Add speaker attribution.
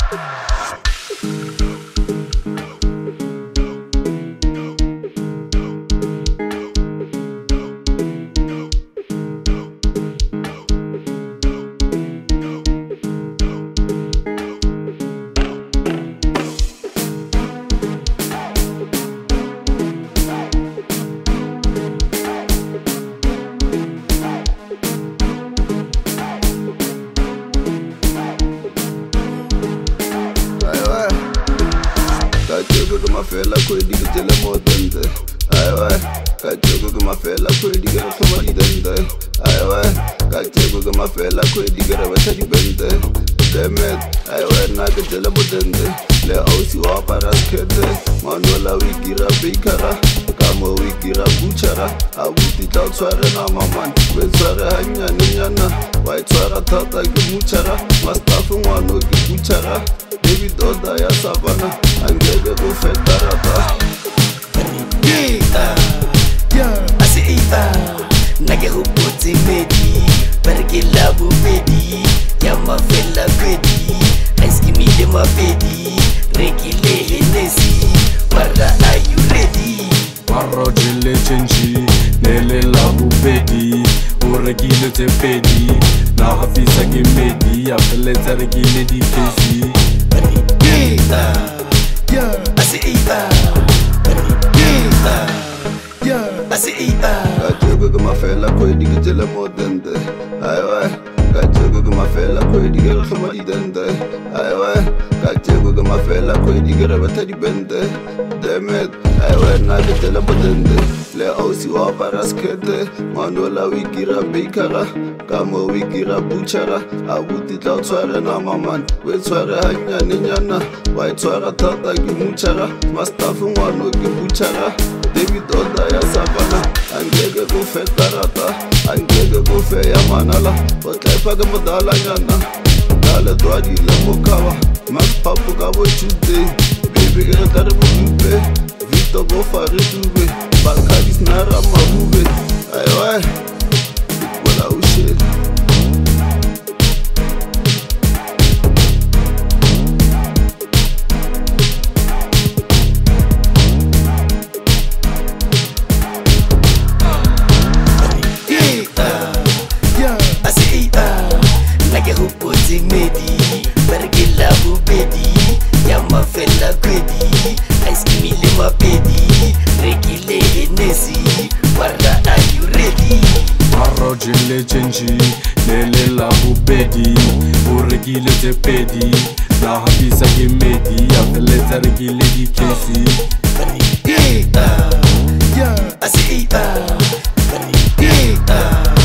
Speaker 1: Kajoko mafela kwedi kutele modende. Aiwa, kajoko mafela kwedi gara khamadi dende. Aiwa, kajoko mafela kwedi gara batadi bende. Demet, aiwa na kutele modende. Le ausi wa paraskete, manuela wigira bikara, kamo wigira buchara. Abuti tau tsware na maman, we tsware hanya ninyana. Wai tswara tata kimuchara, mastafu mwano kibuchara. David Oda ya Savannah, angeke kufetarata.
Speaker 2: Asiita, nage huputi medi, pergi labu pedi, yama fella kwedi, ice cream ile mapedi, regile Hennessy, para are you ready?
Speaker 3: Parro jile chenchi, nele labu pedi, uregile te pedi, na hafisa kimedi, apeleta regile di kesi.
Speaker 1: Kajoko mafela kwedi kutele modende. Aiwa, kajoko mafela kwedi gara khamadi dende. Aiwa, kajoko mafela kwedi gara batadi bende. Demet, aiwa na kutele modende. Le ausi wa paraskete, manuela wigira bikara, kamo wigira buchara. Abuti tau tsware na maman, we tsware hanya ninyana. Wai tswara tata kimuchara, mastafu mwano kibuchara. David Oda ya Savannah, angeke kufetarata, angeke kufe ya manala. Otaifaga madala nyana, dale dwadi le mokawa. Mas papu kabo chude, baby gana karibu dube. Vito go fari dube, balkadis nara mahube. Aiwa, wala ushe.
Speaker 2: Nage huputi medi, pergi labu pedi, yama fella kwedi, ice cream ile mapedi, regile Hennessy, para are you ready?
Speaker 3: Parro jile chenchi, nele labu pedi, uregile te pedi, na hafisa kimedi, apeleta regile di kesi.
Speaker 2: Asiita,